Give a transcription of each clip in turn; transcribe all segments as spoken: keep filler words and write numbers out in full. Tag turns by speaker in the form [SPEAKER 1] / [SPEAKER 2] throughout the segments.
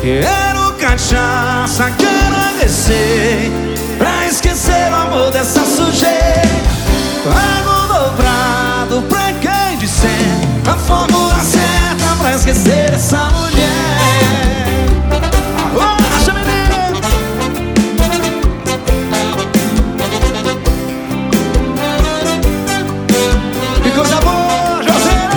[SPEAKER 1] Quero cachaça, quero descer pra esquecer o amor dessa sujeira. Pago dobrado pra quem disser a fórmula certa pra esquecer essa mulher. Acha, menino? Que coisa boa, José!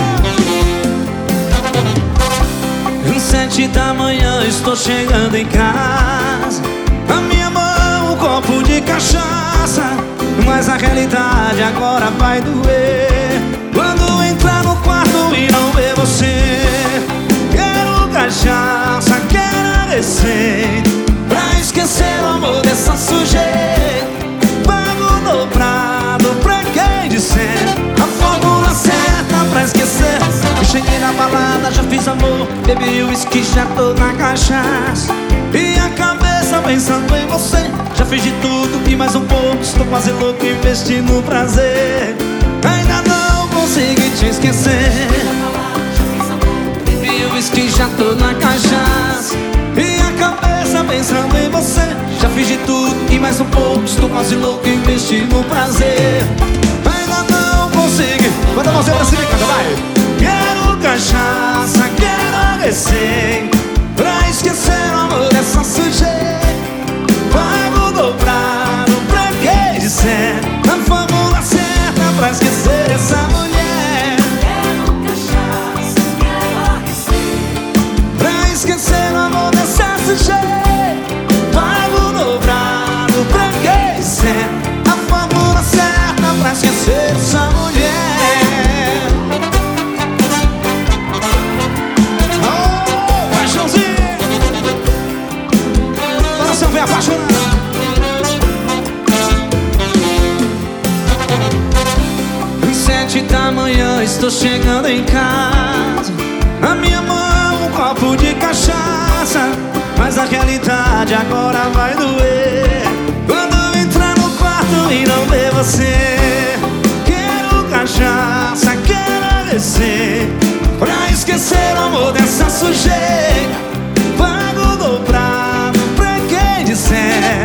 [SPEAKER 1] Às sete da manhã estou chegando em casa. Na minha mão um copo de cachaça, mas a realidade agora vai doer quando entrar no quarto e não ver você. Quero cachaça, quero descer pra esquecer o amor dessa sujeira. Pago dobrado pra quem disser a fórmula certa pra esquecer. Eu cheguei na balada, já fiz amor, bebi uísque, já tô na cachaça e a cabeça pensando em você. Já fiz de tudo e mais um pouco, estou quase louco investindo no prazer. Ainda não consegui te esquecer. Bebi uísque, já tô na cachaça e a cabeça pensando em você. Já fiz de tudo e mais um pouco, estou quase louco investindo no prazer. Ainda não consegui. Bota a mãozinha pra cima e canta, vai! Quero cachaça, quero descer pra esquecer o amor dessa sujeira. Pago dobrado pra quem disser a fórmula certa pra esquecer essa mulher.
[SPEAKER 2] Quero cachaça, quero descer
[SPEAKER 1] Pra esquecer o amor dessa sujeira. Pago dobrado pra quem disser a fórmula certa pra esquecer essa mulher. Vem apaixonado. Às sete da manhã estou chegando em casa. Na minha mão um copo de cachaça, mas a realidade agora vai doer quando entrar no quarto e não ver você. Quero cachaça, quero descer pra esquecer o amor dessa sujeira. Pago dobrado disser.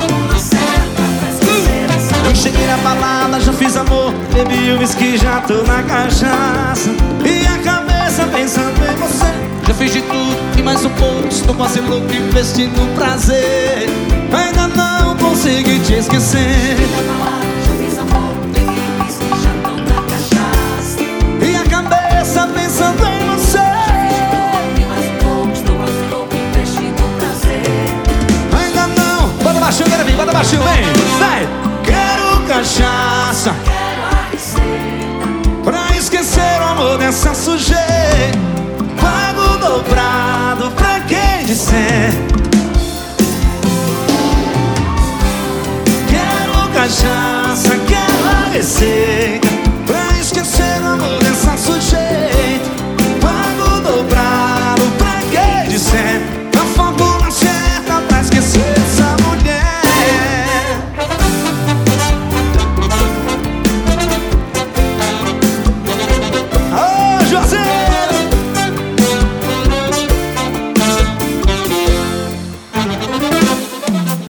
[SPEAKER 1] Eu cheguei na balada, já fiz amor, bebi o uísque, já tô na cachaça e a cabeça pensando em você. Já fiz de tudo e mais um pouco, estou quase louco investindo no prazer. Ainda não consegui te esquecer.
[SPEAKER 2] Já fiz amor, bebi uísque, já tô na cachaça
[SPEAKER 1] E a cabeça pensando em você.
[SPEAKER 2] e mais um pouco, estou quase louco investindo no prazer.
[SPEAKER 1] Bota baixinho, quero vir, bota baixinho, vem, vai! Quero cachaça,
[SPEAKER 2] Quero descer
[SPEAKER 1] pra esquecer o amor dessa sujeira. Pago dobrado pra quem disser. Quero cachaça.